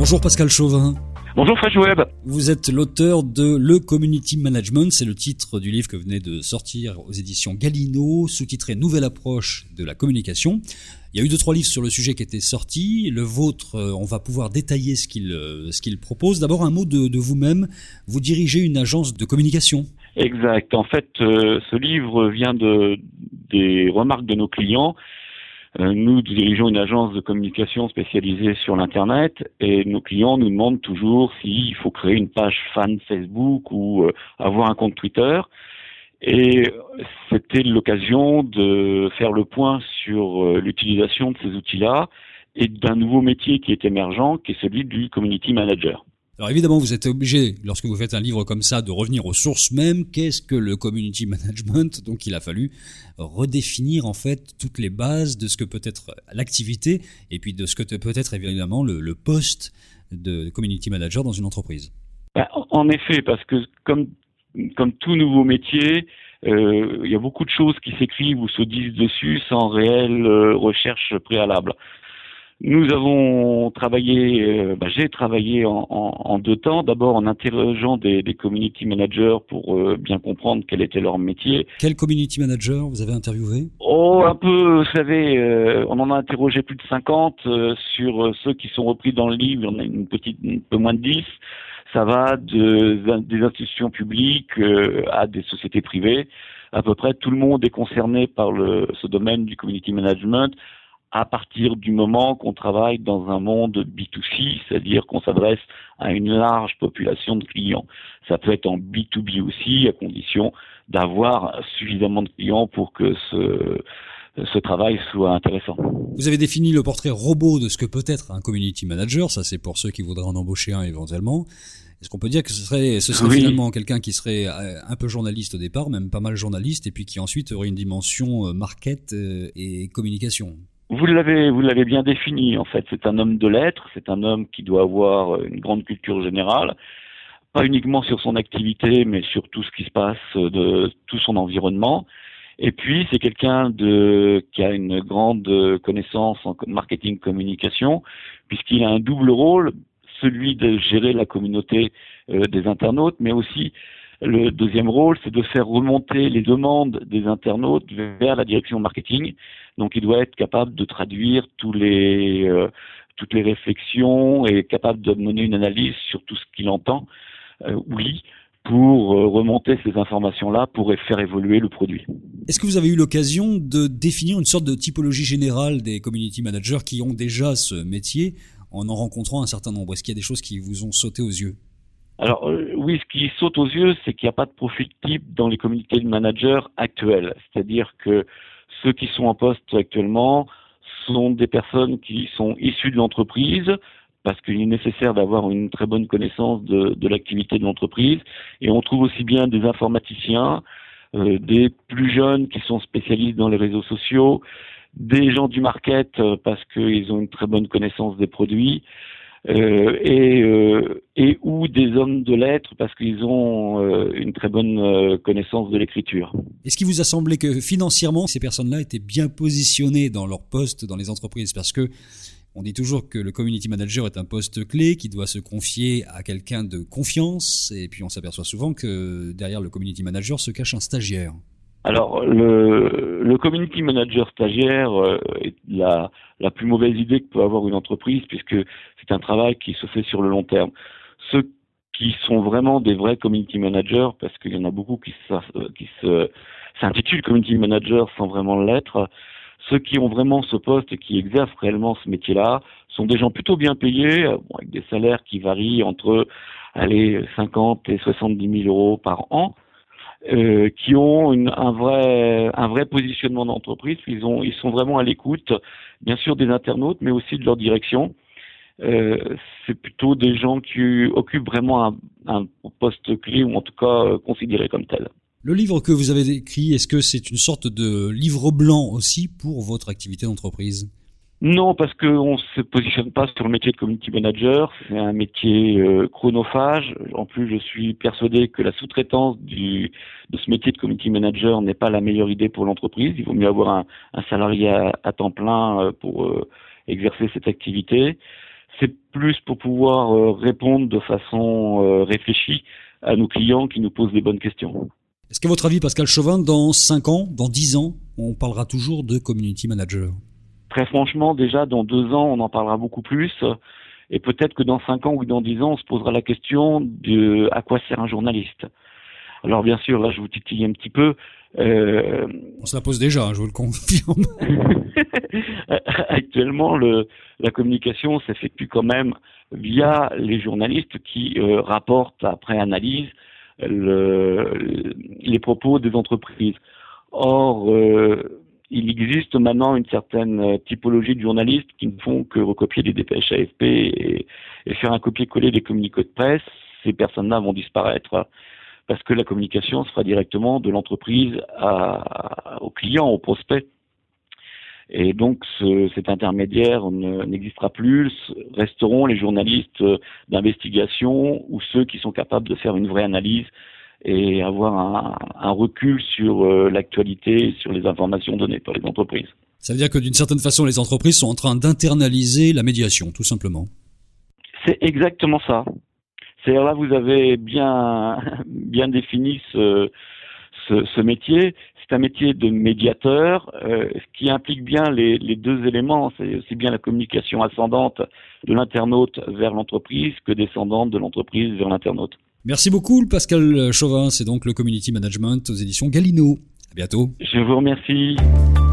Bonjour Pascal Chauvin. Bonjour Fresh Web. Vous êtes l'auteur de Le Community Management, c'est le titre du livre que venez de sortir aux éditions Galino, sous-titré Nouvelle approche de la communication. Il y a eu 2-3 livres sur le sujet qui étaient sortis. Le vôtre, on va pouvoir détailler ce qu'il propose. D'abord un mot de vous-même. Vous dirigez une agence de communication. Exact. En fait, ce livre vient des remarques de nos clients. Nous dirigeons une agence de communication spécialisée sur l'Internet et nos clients nous demandent toujours s'il faut créer une page fan Facebook ou avoir un compte Twitter. Et c'était l'occasion de faire le point sur l'utilisation de ces outils-là et d'un nouveau métier qui est émergent, qui est celui du community manager. Alors évidemment, vous êtes obligé, lorsque vous faites un livre comme ça, de revenir aux sources mêmes. Qu'est-ce que le community management? Donc il a fallu redéfinir en fait toutes les bases de ce que peut être l'activité et puis de ce que peut être évidemment le poste de community manager dans une entreprise. En effet, parce que comme tout nouveau métier, il y a beaucoup de choses qui s'écrivent ou se disent dessus sans réelle recherche préalable. Nous avons travaillé, j'ai travaillé en 2 temps. D'abord en interrogeant des community managers pour bien comprendre quel était leur métier. Quel community manager vous avez interviewé? Un peu, vous savez, on en a interrogé plus de 50 sur ceux qui sont repris dans le livre. Il y en a un peu moins de 10. Ça va des institutions publiques à des sociétés privées. À peu près tout le monde est concerné par ce domaine du community management à partir du moment qu'on travaille dans un monde B2C, c'est-à-dire qu'on s'adresse à une large population de clients. Ça peut être en B2B aussi, à condition d'avoir suffisamment de clients pour que ce travail soit intéressant. Vous avez défini le portrait robot de ce que peut être un community manager, ça c'est pour ceux qui voudraient en embaucher un éventuellement. Est-ce qu'on peut dire que ce serait oui, finalement quelqu'un qui serait un peu journaliste au départ, même pas mal journaliste, et puis qui ensuite aurait une dimension market et communication? Vous l'avez bien défini, en fait. C'est un homme de lettres, c'est un homme qui doit avoir une grande culture générale, pas uniquement sur son activité, mais sur tout ce qui se passe de tout son environnement. Et puis, c'est quelqu'un qui a une grande connaissance en marketing communication, puisqu'il a un double rôle, celui de gérer la communauté des internautes, mais aussi le deuxième rôle, c'est de faire remonter les demandes des internautes vers la direction marketing. Donc, il doit être capable de traduire toutes les réflexions et capable de mener une analyse sur tout ce qu'il entend ou lit pour remonter ces informations-là pour faire évoluer le produit. Est-ce que vous avez eu l'occasion de définir une sorte de typologie générale des community managers qui ont déjà ce métier en rencontrant un certain nombre? Est-ce qu'il y a des choses qui vous ont sauté aux yeux? Alors oui, ce qui saute aux yeux, c'est qu'il n'y a pas de profil type dans les community managers actuels. C'est-à-dire que ceux qui sont en poste actuellement sont des personnes qui sont issues de l'entreprise, parce qu'il est nécessaire d'avoir une très bonne connaissance de l'activité de l'entreprise. Et on trouve aussi bien des informaticiens, des plus jeunes qui sont spécialistes dans les réseaux sociaux, des gens du market parce qu'ils ont une très bonne connaissance des produits, et ou des hommes de lettres parce qu'ils ont une très bonne connaissance de l'écriture. Est-ce qu'il vous a semblé que financièrement ces personnes-là étaient bien positionnées dans leur poste dans les entreprises? Parce que on dit toujours que le community manager est un poste clé qui doit se confier à quelqu'un de confiance, et puis on s'aperçoit souvent que derrière le community manager se cache un stagiaire. Alors, le community manager stagiaire est la plus mauvaise idée que peut avoir une entreprise, puisque c'est un travail qui se fait sur le long terme. Ceux qui sont vraiment des vrais community managers, parce qu'il y en a beaucoup qui s'intitulent community manager sans vraiment l'être, ceux qui ont vraiment ce poste et qui exercent réellement ce métier-là sont des gens plutôt bien payés, avec des salaires qui varient entre 50 et 70 000 euros par an. Qui ont un vrai positionnement d'entreprise. Ils sont vraiment à l'écoute, bien sûr des internautes, mais aussi de leur direction. C'est plutôt des gens qui occupent vraiment un poste clé, ou en tout cas considéré comme tel. Le livre que vous avez écrit, est-ce que c'est une sorte de livre blanc aussi pour votre activité d'entreprise? Non, parce qu'on se positionne pas sur le métier de community manager. C'est un métier chronophage. En plus, je suis persuadé que la sous-traitance de ce métier de community manager n'est pas la meilleure idée pour l'entreprise. Il vaut mieux avoir un salarié à temps plein pour exercer cette activité. c'est plus pour pouvoir répondre de façon réfléchie à nos clients qui nous posent des bonnes questions. Est-ce qu'à votre avis, Pascal Chauvin, dans 5 ans, dans 10 ans, on parlera toujours de community manager? Très franchement, déjà dans 2 ans, on en parlera beaucoup plus. Et peut-être que dans 5 ans ou dans 10 ans, on se posera la question de à quoi sert un journaliste. Alors bien sûr, là je vous titille un petit peu. On se la pose déjà, je vous le confirme. Actuellement, la communication s'effectue quand même via les journalistes qui rapportent après analyse les propos des entreprises. Or, il existe maintenant une certaine typologie de journalistes qui ne font que recopier des dépêches AFP et faire un copier-coller des communiqués de presse. Ces personnes-là vont disparaître parce que la communication se fera directement de l'entreprise au client, au prospect. Et donc cet intermédiaire n'existera plus. Resteront les journalistes d'investigation ou ceux qui sont capables de faire une vraie analyse et avoir un recul sur l'actualité, sur les informations données par les entreprises. Ça veut dire que d'une certaine façon, les entreprises sont en train d'internaliser la médiation, tout simplement. C'est exactement ça. C'est-à-dire là, vous avez bien défini ce métier. C'est un métier de médiateur, ce qui implique bien les 2 éléments. C'est aussi bien la communication ascendante de l'internaute vers l'entreprise que descendante de l'entreprise vers l'internaute. Merci beaucoup, Pascal Chauvin. C'est donc le Community Management aux éditions Galino. À bientôt. Je vous remercie.